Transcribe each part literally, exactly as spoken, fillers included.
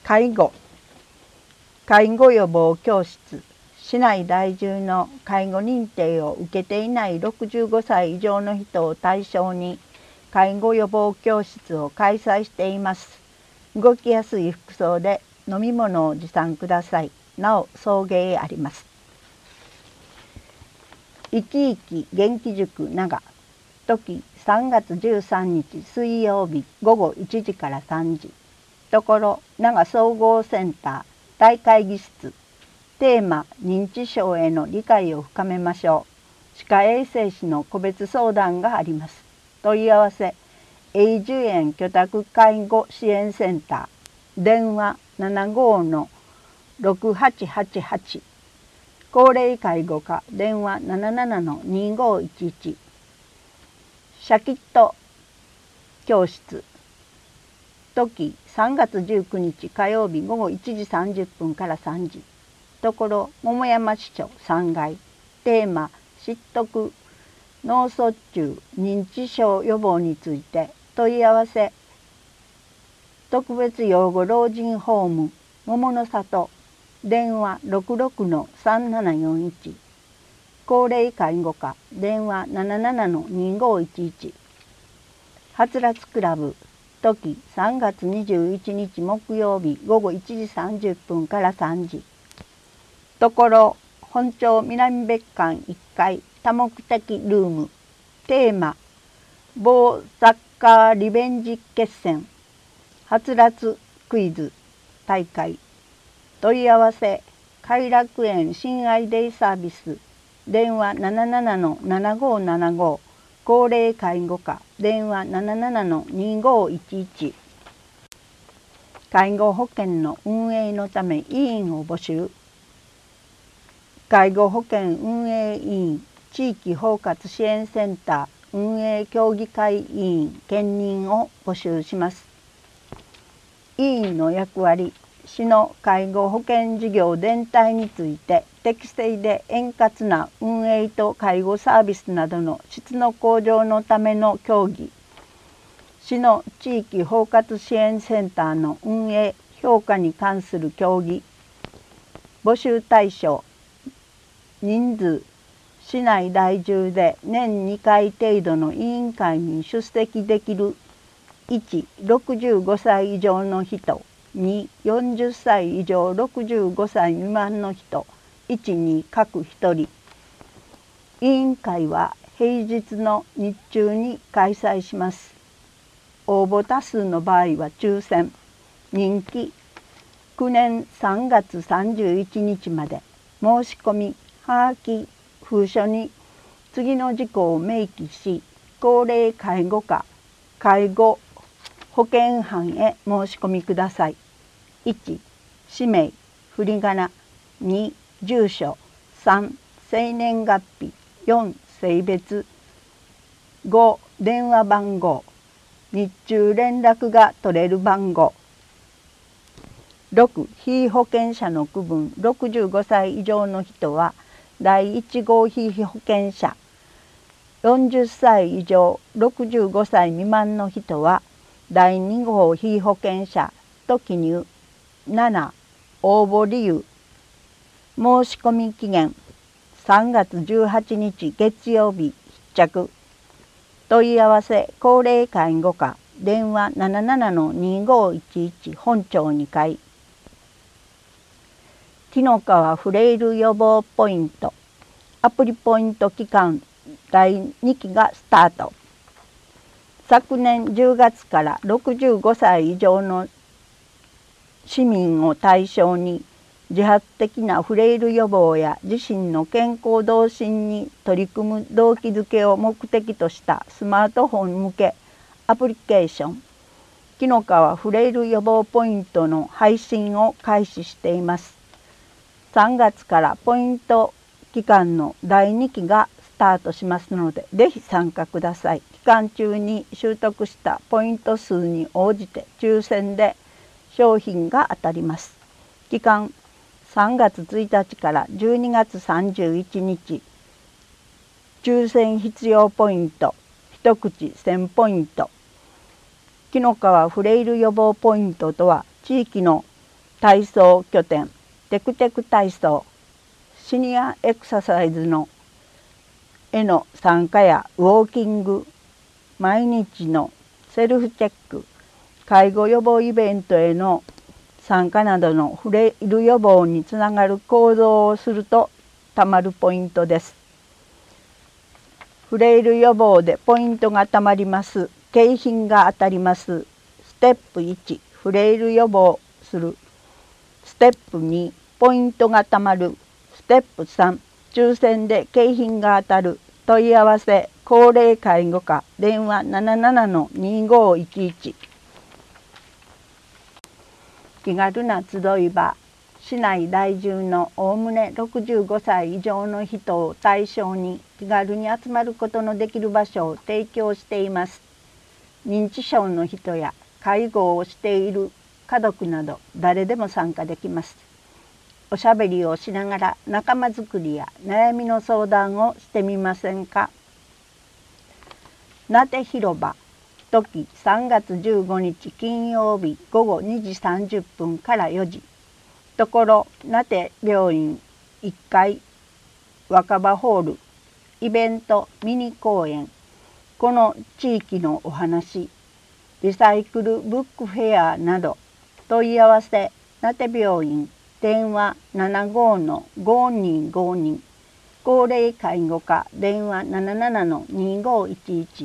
介護介護予防教室。市内在住の介護認定を受けていないろくじゅうごさい以上の人を対象に介護予防教室を開催しています。動きやすい服装で飲み物を持参ください。なお送迎あります。いきいき元気塾長。時さんがつじゅうさんにち水曜日ごごいちじからさんじ。ところ長総合センター大会議室。テーマ認知症への理解を深めましょう。歯科衛生士の個別相談があります。問い合わせ永住園居宅介護支援センター電話 ななごのろくはちはちはち。高齢介護課電話 ななななのにごいちいち。シャキット教室。時さんがつじゅうくにち火曜日ごごいちじさんじゅっぷんからさんじ。ところ桃山支所さんがい。テーマ知得脳卒中認知症予防について問い合わせ特別養護老人ホーム桃の里電話 ろくろくのさんななよんいち。高齢介護課電話 ななななのにごいちいち。はつらつクラブ。時さんがつにじゅういちにち木曜日ごごいちじさんじゅっぷんからさんじ。ところ本町南別館いっかい多目的ルーム。テーマ某サッカーリベンジ決戦はつらつクイズ大会。問い合わせ偕楽園親愛デイサービス電話 ななななのななごななご。高齢介護課電話 ななななのにごいちいち。介護保険の運営のため委員を募集。介護保険運営委員地域包括支援センター運営協議会委員兼任を募集します。委員の役割市の介護保険事業全体について適正で円滑な運営と介護サービスなどの質の向上のための協議。市の地域包括支援センターの運営評価に関する協議。募集対象人数市内在住で年にかい程度の委員会に出席できる。いちろくじゅうごさい以上の人。によんじゅっさい以上ろくじゅうごさい未満の人。いちに各ひとり。委員会は平日の日中に開催します。応募多数の場合は抽選。任期くねんさんがつさんじゅういちにちまで。申し込みはがき封書に次の事項を明記し、高齢介護課介護保険班へ申し込みください。いち氏名振り仮名。に住所。さん生年月日。よん性別。ご電話番号。日中連絡が取れる番号。ろく被保険者の区分。ろくじゅうごさい以上の人はだいいち号被保険者。よんじゅっさい以上ろくじゅうごさい未満の人はだいに号被保険者と記入。なな応募理由。申し込み期限さんがつじゅうはちにち月曜日必着。問い合わせ高齢介護課電話 ななななのにごいちいち 本町にかい。紀の川フレイル予防ポイントアプリポイント期間だいにきがスタート。昨年じゅうがつからろくじゅうごさい以上の市民を対象に自発的なフレイル予防や自身の健康増進に取り組む動機づけを目的としたスマートフォン向けアプリケーション紀の川フレイル予防ポイントの配信を開始しています。さんがつからポイント期間のだいにきがスタートしますので、ぜひ参加ください。期間中に習得したポイント数に応じて抽選で商品が当たります。期間さんがつついたちからじゅうにがつさんじゅういちにち。抽選必要ポイント一口せんポイント。紀の川フレイル予防ポイントとは地域の体操拠点テクテク体操、シニアエクササイズのへの参加やウォーキング、毎日のセルフチェック、介護予防イベントへの参加などのフレイル予防につながる行動をするとたまるポイントです。フレイル予防でポイントがたまります。景品が当たります。ステップいち、フレイル予防する。ステップに、ポイントがたまる。ステップさん、抽選で景品が当たる。問い合わせ、高齢介護課、電話 ななななのにごいちいち。気軽な集い場、市内在住のおおむねろくじゅうごさい以上の人を対象に気軽に集まることのできる場所を提供しています。認知症の人や介護をしている家族など誰でも参加できます。おしゃべりをしながら仲間づくりや悩みの相談をしてみませんか。なて広場、時さんがつじゅうごにち金曜日ごごにじさんじゅっぷんからよじ。ところなて病院いっかい若葉ホール、イベントミニ公演、この地域のお話、リサイクルブックフェアなど。問い合わせ、なて病院、電話 ななごのごにごに、高齢介護課、電話 ななななのにごいちいち。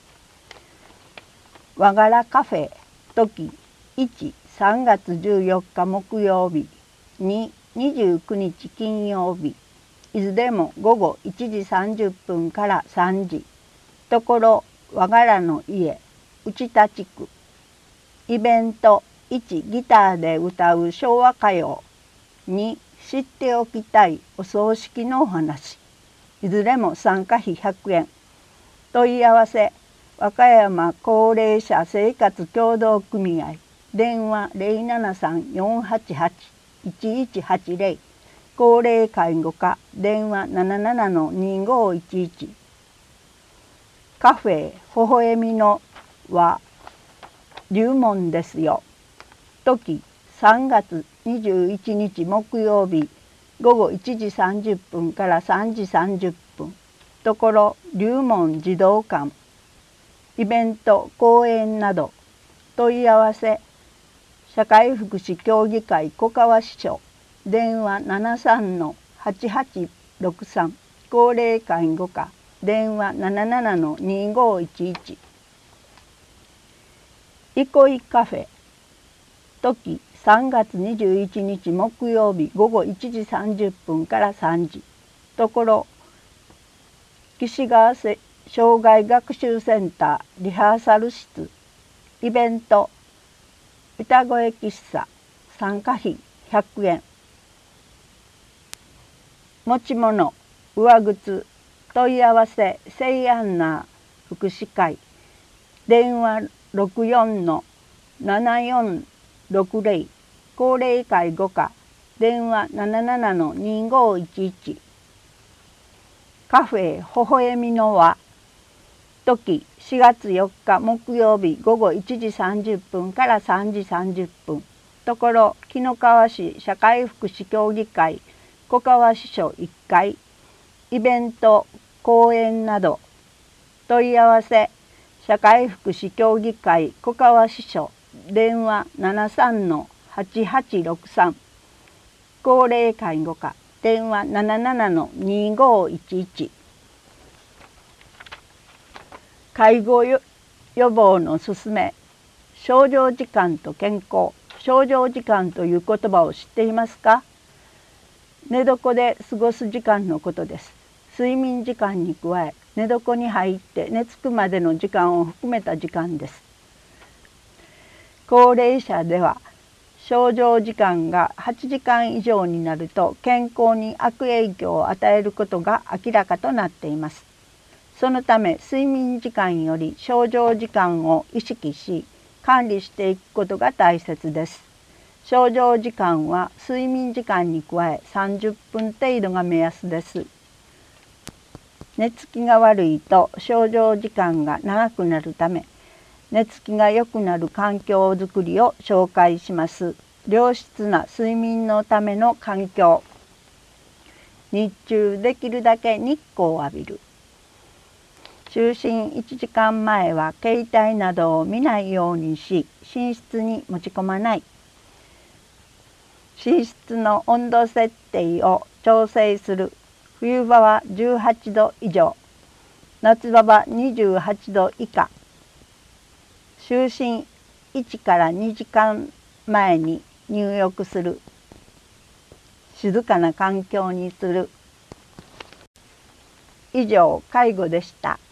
和柄カフェ、時いち、さんがつじゅうよっか木曜日、に、にじゅうくにち金曜日、いずれもごごいちじさんじゅっぷんからさんじ。ところ和柄の家、内田地区。イベントいち、ギターで歌う昭和歌謡。に、知っておきたいお葬式のお話。いずれも参加費ひゃくえん。問い合わせ、和歌山高齢者生活協同組合、電話 ゼロななさんよんはちはちいちいちはちゼロ、高齢介護課、電話 ななななのにごいちいち。カフェ微笑みのは龍門ですよ。時さんがつにじゅういちにち木曜日ごごいちじさんじゅっぷんからさんじさんじゅっぷん。ところ龍門児童館。イベント講演など。問い合わせ、社会福祉協議会小川支所、電話 ななさんのはちはちろくさん、高齢介護課、電話 ななななのにごいちいち。憩いカフェ、時さんがつにじゅういちにち木曜日ごごいちじさんじゅっぷんからさんじ。ところ岸川障害学習センターリハーサル室。イベント歌声喫茶、参加費ひゃくえん。持ち物上靴。問い合わせ、セイアンナー福祉会、電話 ろくよんのななよんろくゼロ、高齢介護課、電話 ななななのにごいちいち。カフェ微笑みの輪、時しがつよっか木曜日ごごいちじさんじゅっぷんからさんじさんじゅっぷん。ところ紀の川市社会福祉協議会小川支所いっかい。イベント講演など。問い合わせ、社会福祉協議会小川支所、電話 ななさんのはちはちろくさん、高齢介護課、電話 ななななのにごいちいち。介護予防のすすめ、床上時間と健康。床上時間という言葉を知っていますか？寝床で過ごす時間のことです。睡眠時間に加え、寝床に入って寝つくまでの時間を含めた時間です。高齢者では床上時間がはちじかん以上になると健康に悪影響を与えることが明らかとなっています。そのため睡眠時間より床上時間を意識し管理していくことが大切です。床上時間は睡眠時間に加えさんじゅっぷん程度が目安です。寝つきが悪いと床上時間が長くなるため、寝つきが良くなる環境づくりを紹介します。 良質な睡眠のための環境。日中できるだけ日光を浴びる。就寝いちじかんまえは携帯などを見ないようにし、寝室に持ち込まない。寝室の温度設定を調整する。冬場はじゅうはちど以上、夏場はにじゅうはちど以下。就寝いちからにじかんまえに入浴する。静かな環境にする。以上、介護でした。